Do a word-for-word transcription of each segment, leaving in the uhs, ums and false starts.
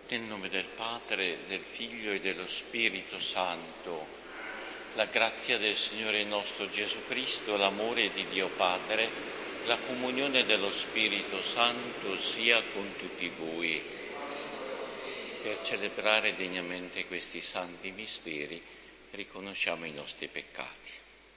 Nel nome del Padre, del Figlio e dello Spirito Santo, la grazia del Signore nostro Gesù Cristo, l'amore di Dio Padre, la comunione dello Spirito Santo sia con tutti voi. Per celebrare degnamente questi santi misteri, riconosciamo i nostri peccati.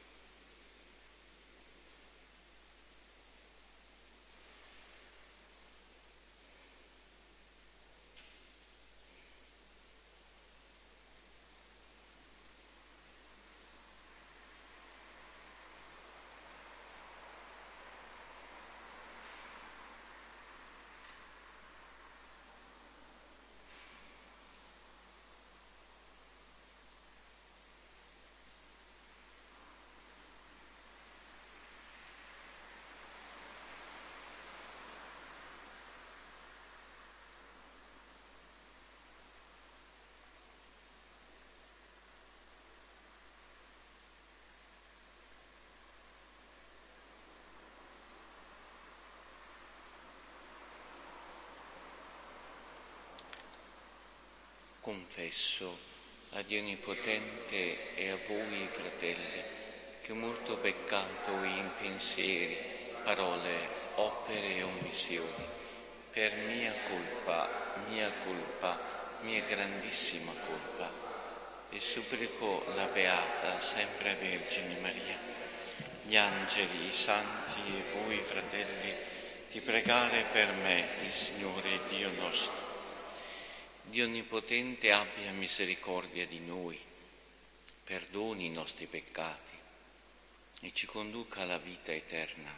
Confesso a Dio Onnipotente e a voi, fratelli, che ho molto peccato in pensieri, parole, opere e omissioni, per mia colpa, mia colpa, mia grandissima colpa, e supplico la Beata sempre Vergine Maria, gli angeli, i santi e voi, fratelli, di pregare per me il Signore Dio nostro. Dio Onnipotente abbia misericordia di noi, perdoni i nostri peccati e ci conduca alla vita eterna.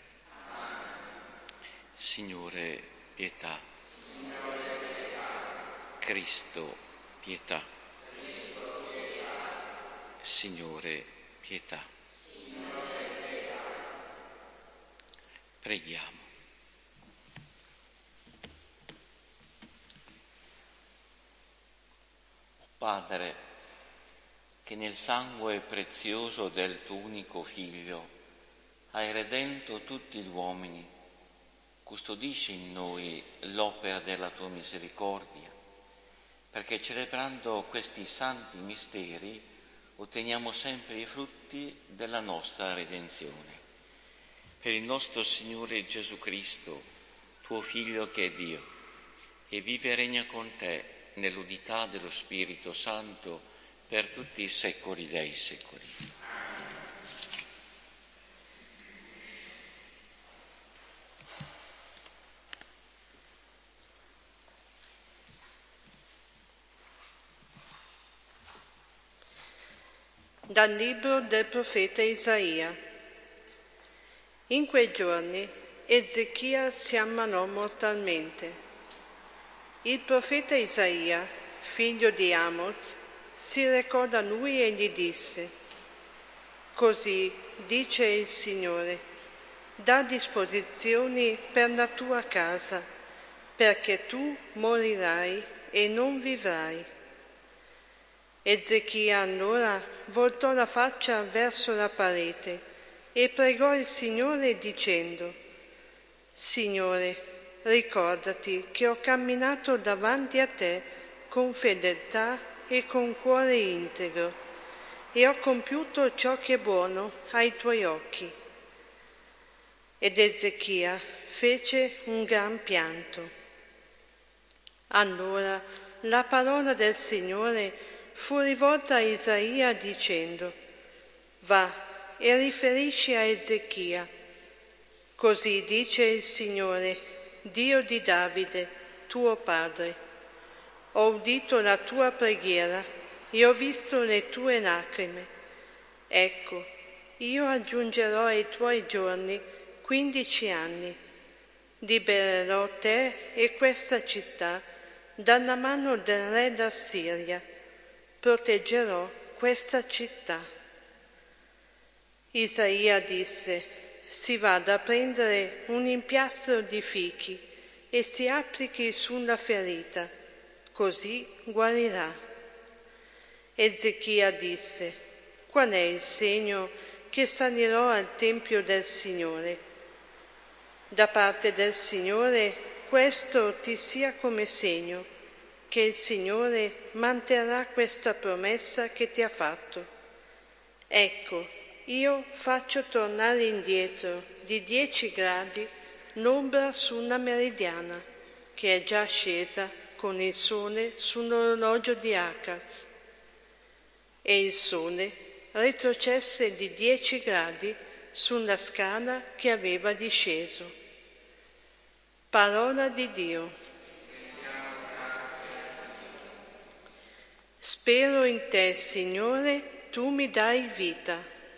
Signore, pietà. Cristo, pietà. Signore, pietà. Preghiamo. Padre, che nel sangue prezioso del tuo unico Figlio hai redento tutti gli uomini, custodisci in noi l'opera della tua misericordia, perché celebrando questi santi misteri otteniamo sempre i frutti della nostra redenzione. Per il nostro Signore Gesù Cristo, tuo Figlio che è Dio, e vive e regna con te nell'unità dello Spirito Santo per tutti i secoli dei secoli. Dal libro del profeta Isaia. In quei giorni Ezechia si ammalò mortalmente. Il profeta Isaia, figlio di Amos, si recò da lui e gli disse: «Così dice il Signore, dà disposizioni per la tua casa, perché tu morirai e non vivrai». Ezechia allora voltò la faccia verso la parete e pregò il Signore dicendo: «Signore, ricordati che ho camminato davanti a te con fedeltà e con cuore integro e ho compiuto ciò che è buono ai tuoi occhi». Ed Ezechia fece un gran pianto. Allora la parola del Signore fu rivolta a Isaia dicendo: «Va e riferisci a Ezechia. Così dice il Signore, Dio di Davide, tuo padre: ho udito la tua preghiera e ho visto le tue lacrime. Ecco, io aggiungerò ai tuoi giorni quindici anni. Libererò te e questa città dalla mano del re d'Assiria. Proteggerò questa città». Isaia disse: «Si vada a prendere un impiastro di fichi e si applichi sulla ferita, così guarirà». Ezechia disse: «Qual è il segno che salirò al Tempio del Signore?» Da parte del Signore questo ti sia come segno, che il Signore manterrà questa promessa che ti ha fatto. Ecco, io faccio tornare indietro di dieci gradi l'ombra su una meridiana, che è già scesa con il sole sull'orologio di Achaz. E il sole retrocesse di dieci gradi sulla scala che aveva disceso. Parola di Dio. Spero in te, Signore, tu mi dai vita.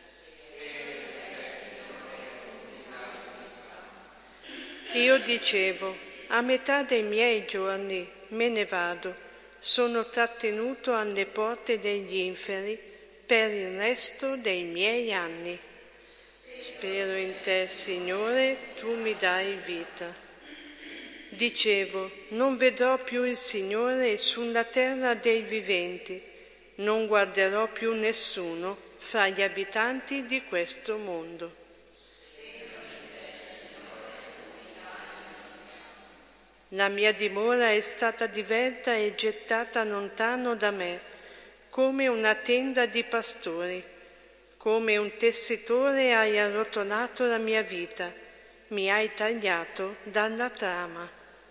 Io dicevo, a metà dei miei giorni me ne vado, sono trattenuto alle porte degli inferi per il resto dei miei anni. Spero in te, Signore, tu mi dai vita. Dicevo, non vedrò più il Signore sulla terra dei viventi, non guarderò più nessuno fra gli abitanti di questo mondo. La mia dimora è stata divelta e gettata lontano da me, come una tenda di pastori. Come un tessitore hai arrotolato la mia vita, mi hai tagliato dalla trama.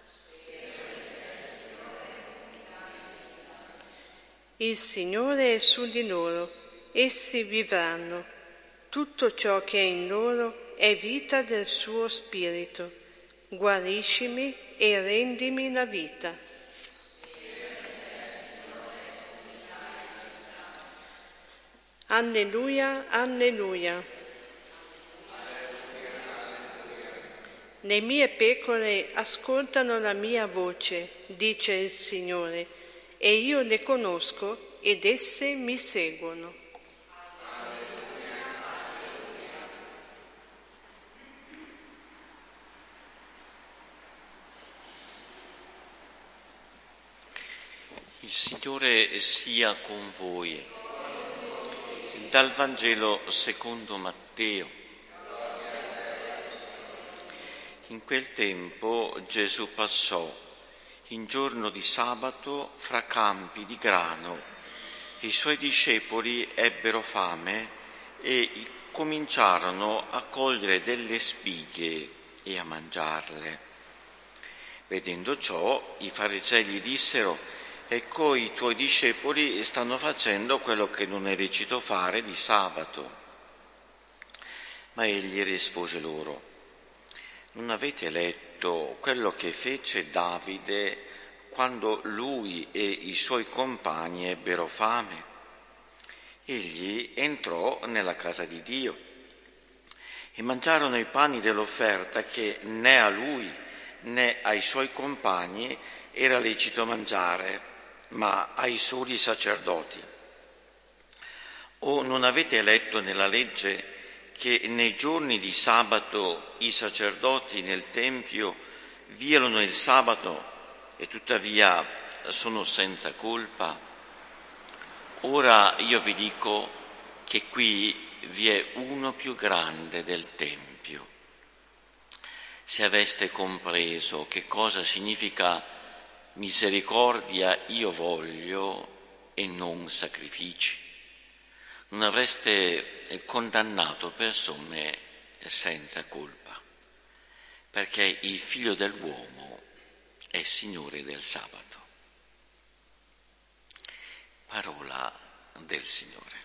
Il Signore è su di loro, essi vivranno. Tutto ciò che è in loro è vita del suo spirito. Guariscimi e rendimi la vita. Alleluia, alleluia. Le mie pecore ascoltano la mia voce, dice il Signore, e io le conosco ed esse mi seguono. Il Signore sia con voi. Dal Vangelo secondo Matteo. In quel tempo Gesù passò in giorno di sabato fra campi di grano. I suoi discepoli ebbero fame e cominciarono a cogliere delle spighe e a mangiarle. Vedendo ciò, i farisei gli dissero: ecco, i tuoi discepoli stanno facendo quello che non è lecito fare di sabato. Ma egli rispose loro: non avete letto quello che fece Davide quando lui e i suoi compagni ebbero fame? Egli entrò nella casa di Dio e mangiarono i pani dell'offerta che né a lui né ai suoi compagni era lecito mangiare, ma ai soli sacerdoti. O non avete letto nella legge che nei giorni di sabato i sacerdoti nel Tempio violano il sabato e tuttavia sono senza colpa? Ora io vi dico che qui vi è uno più grande del Tempio. Se aveste compreso che cosa significa misericordia io voglio e non sacrifici, non avreste condannato persone senza colpa, perché il Figlio dell'uomo è Signore del sabato. Parola del Signore.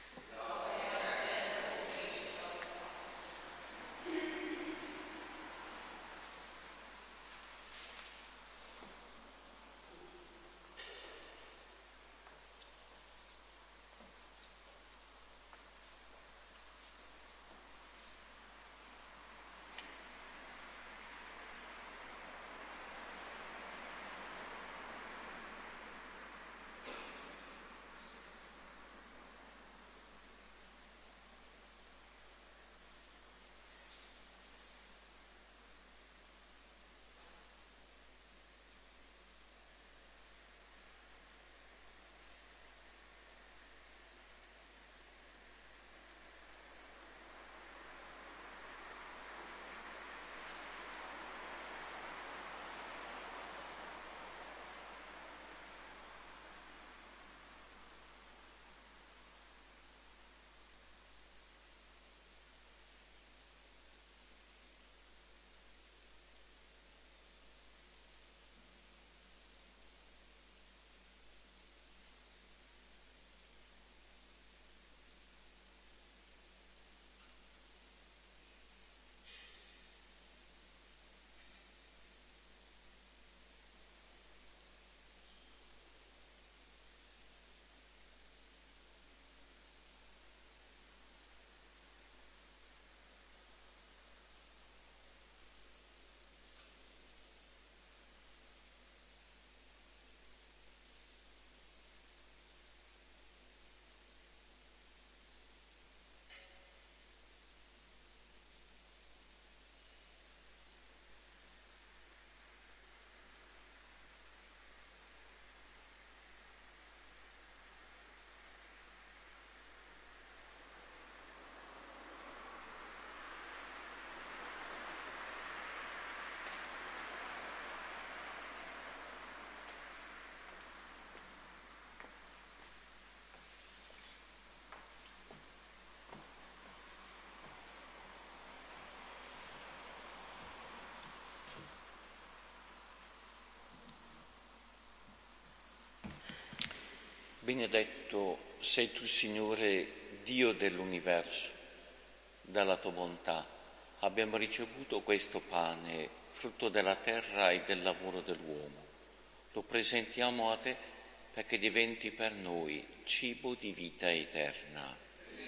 Benedetto sei tu, Signore, Dio dell'universo. Dalla tua bontà abbiamo ricevuto questo pane, frutto della terra e del lavoro dell'uomo. Lo presentiamo a te perché diventi per noi cibo di vita eterna.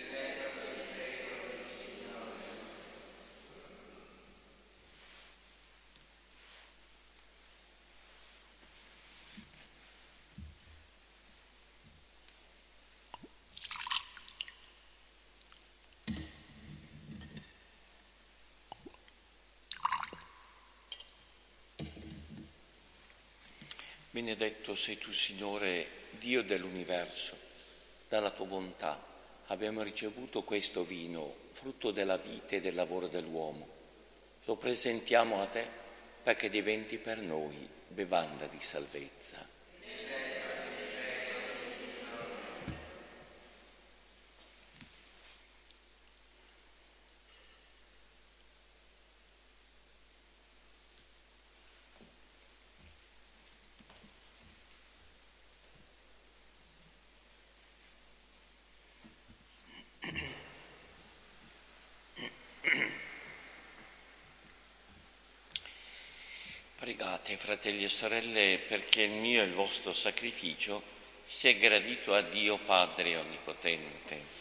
Benedetto sei tu, Signore, Dio dell'universo. Dalla tua bontà abbiamo ricevuto questo vino, frutto della vita e del lavoro dell'uomo. Lo presentiamo a te perché diventi per noi bevanda di salvezza. Pregate, fratelli e sorelle, perché il mio e il vostro sacrificio sia gradito a Dio Padre Onnipotente.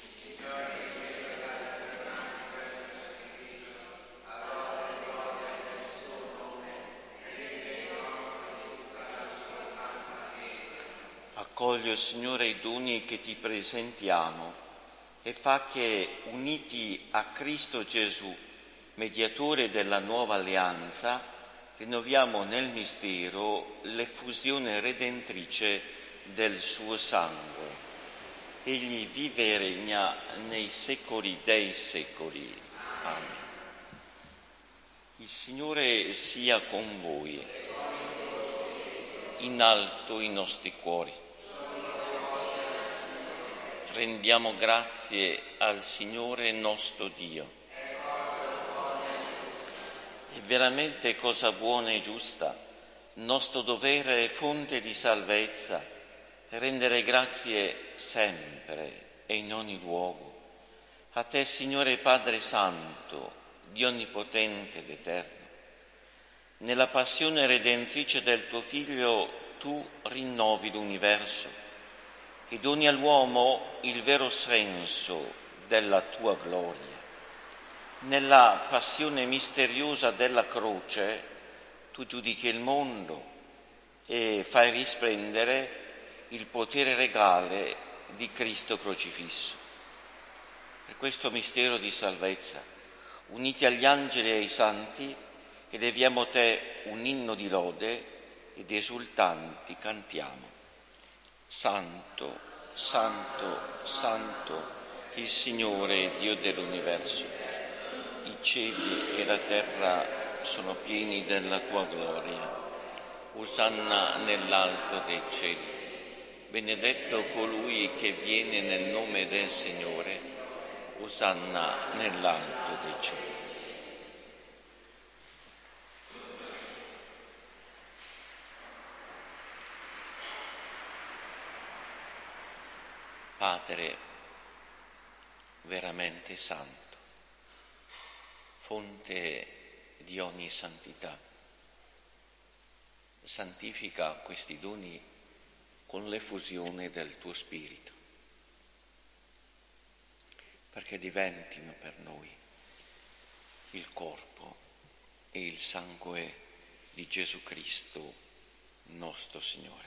Accoglie, Signore, i doni che ti presentiamo e fa che, uniti a Cristo Gesù, mediatore della nuova alleanza, rinnoviamo nel mistero l'effusione redentrice del suo sangue. Egli vive e regna nei secoli dei secoli. Amen. Il Signore sia con voi. In alto i nostri cuori. Rendiamo grazie al Signore nostro Dio. È veramente cosa buona e giusta, nostro dovere e fonte di salvezza, rendere grazie sempre e in ogni luogo. A te, Signore Padre Santo, Dio Onnipotente ed Eterno, nella passione redentrice del tuo Figlio tu rinnovi l'universo e doni all'uomo il vero senso della tua gloria. Nella passione misteriosa della croce tu giudichi il mondo e fai risplendere il potere regale di Cristo crocifisso. Per questo mistero di salvezza, uniti agli angeli e ai santi, eleviamo te un inno di lode ed esultanti cantiamo. Santo, Santo, Santo, il Signore Dio dell'universo. I cieli e la terra sono pieni della tua gloria. Osanna nell'alto dei cieli. Benedetto colui che viene nel nome del Signore. Osanna nell'alto dei cieli. Padre veramente santo, fonte di ogni santità, santifica questi doni con l'effusione del tuo Spirito, perché diventino per noi il corpo e il sangue di Gesù Cristo, nostro Signore.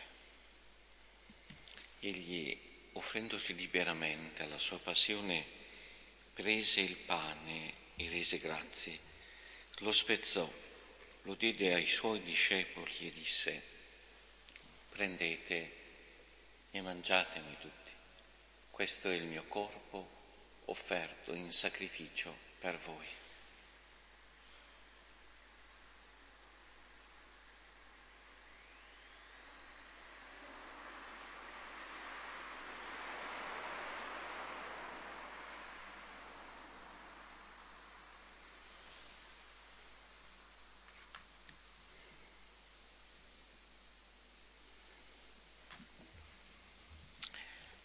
Egli, offrendosi liberamente alla sua passione, prese il pane e rese grazie, lo spezzò, lo diede ai suoi discepoli e disse: prendete e mangiatemi tutti, questo è il mio corpo offerto in sacrificio per voi.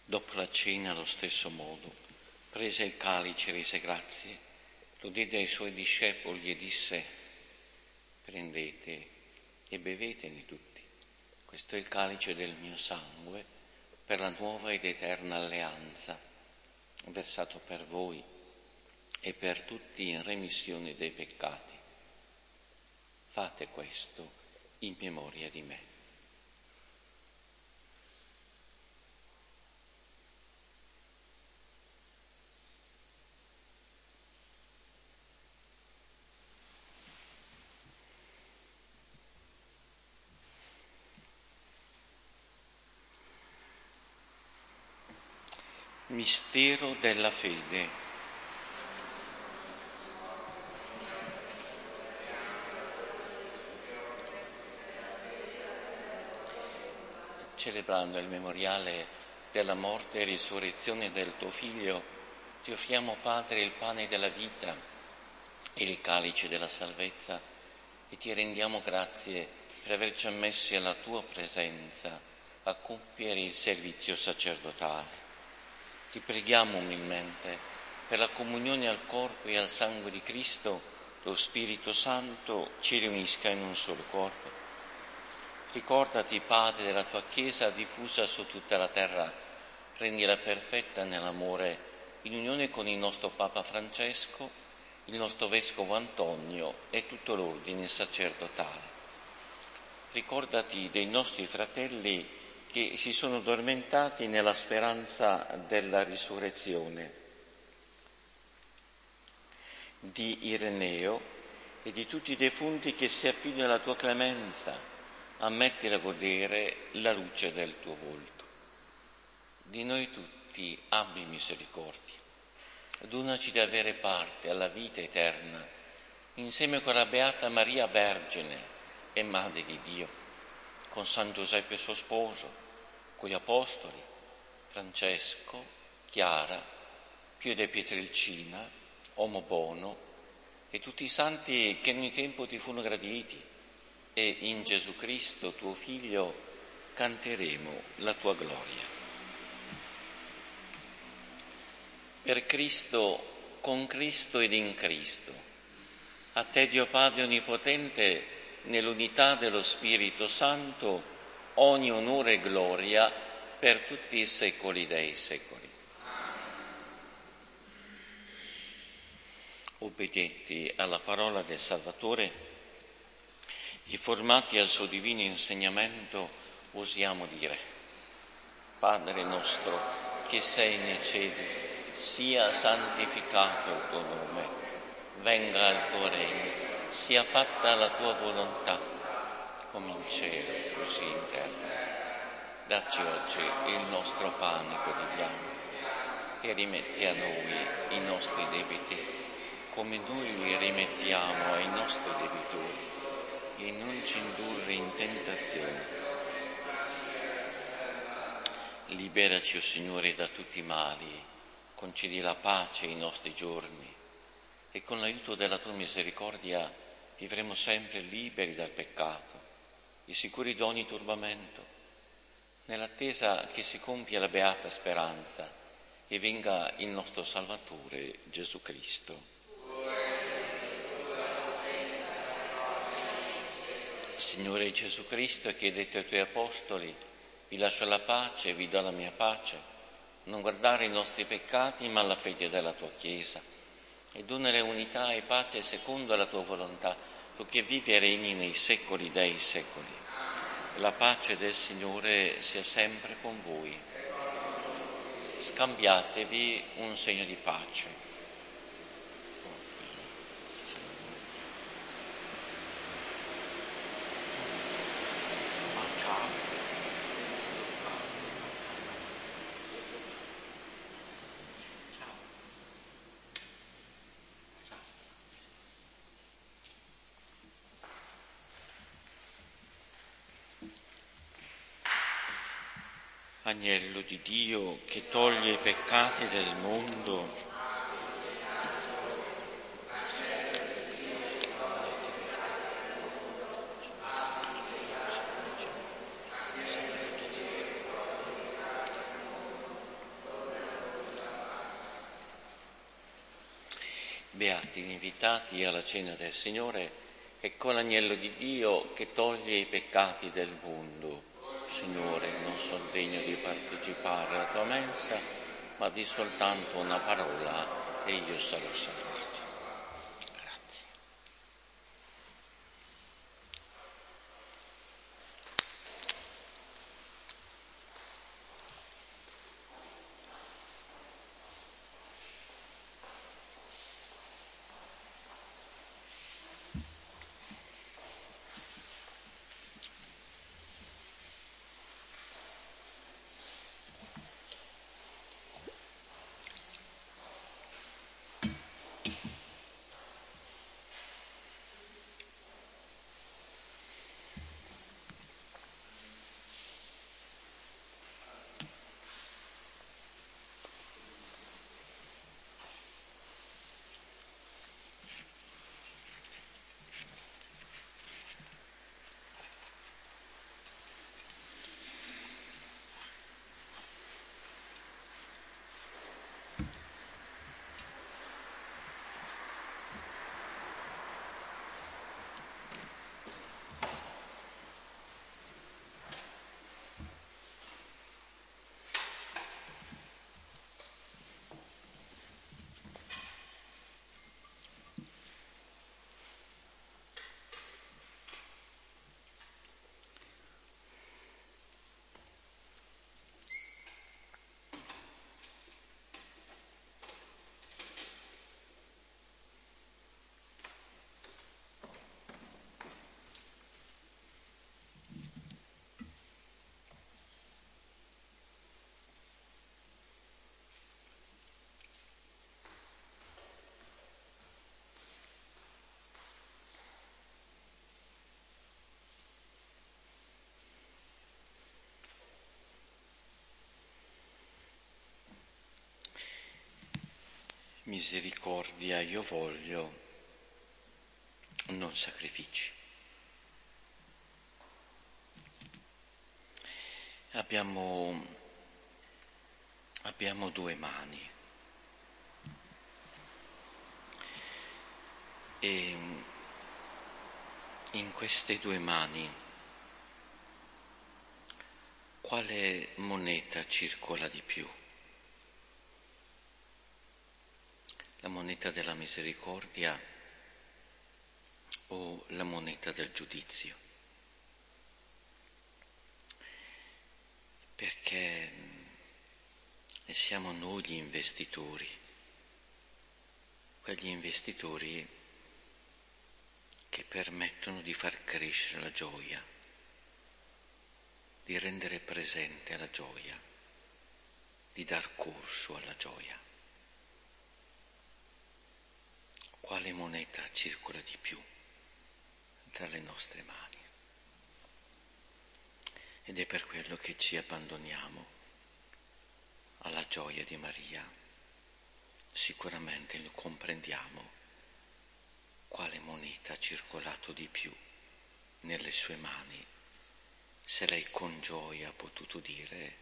Dopo la cena, allo stesso modo, prese il calice, rese grazie, lo diede ai suoi discepoli e disse: prendete e bevetene tutti. Questo è il calice del mio sangue per la nuova ed eterna alleanza, versato per voi e per tutti in remissione dei peccati. Fate questo in memoria di me. Mistero della fede. Celebrando il memoriale della morte e risurrezione del tuo Figlio, ti offriamo, Padre, il pane della vita e il calice della salvezza e ti rendiamo grazie per averci ammessi alla tua presenza a compiere il servizio sacerdotale. Ti preghiamo umilmente per la comunione al corpo e al sangue di Cristo, lo Spirito Santo ci riunisca in un solo corpo. Ricordati, Padre, della tua Chiesa diffusa su tutta la terra, rendila perfetta nell'amore, in unione con il nostro Papa Francesco, il nostro Vescovo Antonio e tutto l'ordine sacerdotale. Ricordati dei nostri fratelli che si sono addormentati nella speranza della risurrezione, di Ireneo e di tutti i defunti che si affidano alla tua clemenza, ammettila a godere la luce del tuo volto. Di noi tutti abbi misericordia, donaci di avere parte alla vita eterna, insieme con la Beata Maria Vergine e Madre di Dio, con San Giuseppe suo sposo, con gli Apostoli, Francesco, Chiara, Pio de Pietrelcina, Omo Bono e tutti i santi che in ogni tempo ti furono graditi, e in Gesù Cristo, tuo Figlio, canteremo la tua gloria. Per Cristo, con Cristo ed in Cristo, a te, Dio Padre Onnipotente, nell'unità dello Spirito Santo, ogni onore e gloria per tutti i secoli dei secoli. Obbedienti alla parola del Salvatore e formati al suo divino insegnamento, osiamo dire: Padre nostro che sei nei cieli, sia santificato il tuo nome, venga il tuo regno, sia fatta la tua volontà, come in cielo, così in terra. Dacci oggi il nostro pane quotidiano e rimetti a noi i nostri debiti, come noi li rimettiamo ai nostri debitori, e non ci indurre in tentazione. Liberaci, o Signore, da tutti i mali, concedi la pace ai nostri giorni, e con l'aiuto della tua misericordia vivremo sempre liberi dal peccato e sicuri di ogni turbamento, nell'attesa che si compia la beata speranza e venga il nostro Salvatore Gesù Cristo. Signore Gesù Cristo, che hai detto ai tuoi apostoli: vi lascio la pace, vi do la mia pace, non guardare i nostri peccati ma la fede della tua Chiesa, e donare unità e pace secondo la tua volontà, tu che vivi e regni nei secoli dei secoli. La pace del Signore sia sempre con voi. Scambiatevi un segno di pace. Agnello di Dio che toglie i peccati del mondo, beati gli invitati alla cena del Signore e con l'agnello di Dio che toglie i peccati del mondo. Signore, non sono degno di partecipare alla tua mensa, ma di soltanto una parola e io sarò salvato. Grazie. Misericordia io voglio, non sacrifici. Abbiamo, abbiamo due mani e in queste due mani quale moneta circola di più? La moneta della misericordia o la moneta del giudizio? Perché siamo noi gli investitori, quegli investitori che permettono di far crescere la gioia, di rendere presente la gioia, di dar corso alla gioia. Quale moneta circola di più tra le nostre mani? Ed è per quello che ci abbandoniamo alla gioia di Maria. Sicuramente lo comprendiamo quale moneta ha circolato di più nelle sue mani, se lei con gioia ha potuto dire: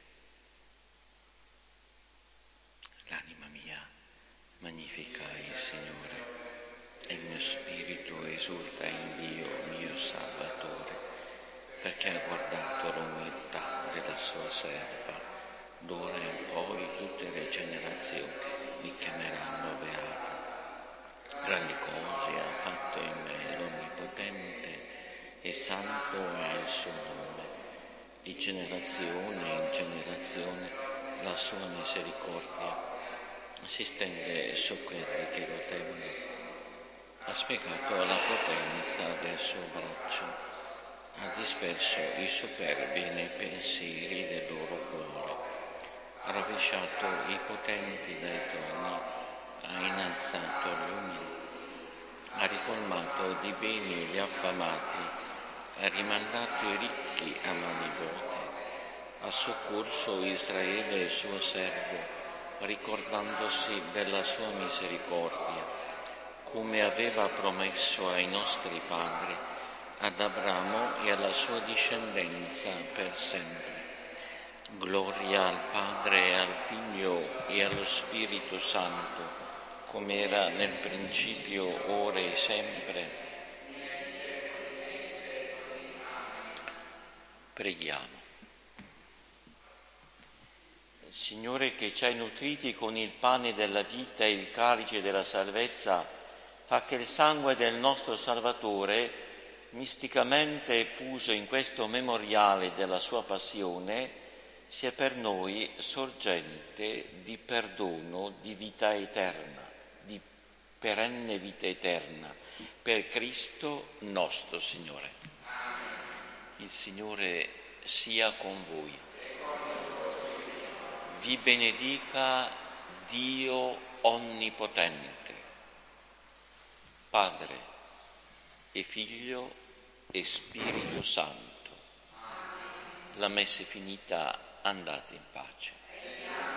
l'anima mia magnifica il Signore e il mio spirito esulta in Dio mio Salvatore, perché ha guardato l'umiltà della sua serva. D'ora in poi tutte le generazioni mi chiameranno beata. Grandi cose ha fatto in me l'Onnipotente e santo è il suo nome. Di generazione in generazione la sua misericordia si stende su quelli che lo temono. Ha spiegato la potenza del suo braccio, ha disperso i superbi nei pensieri del loro cuore, ha rovesciato i potenti dai troni, ha innalzato gli umili, ha ricolmato di beni gli affamati, ha rimandato i ricchi a mani vuote, ha soccorso Israele il suo servo, ricordandosi della sua misericordia, come aveva promesso ai nostri padri, ad Abramo e alla sua discendenza per sempre. Gloria al Padre e al Figlio e allo Spirito Santo, come era nel principio, ora e sempre. Preghiamo. Signore, che ci hai nutriti con il pane della vita e il calice della salvezza, fa che il sangue del nostro Salvatore, misticamente effuso in questo memoriale della sua passione, sia per noi sorgente di perdono, di vita eterna, di perenne vita eterna, per Cristo nostro Signore. Il Signore sia con voi. Vi benedica Dio Onnipotente, Padre e Figlio e Spirito Santo. La messa è finita, andate in pace.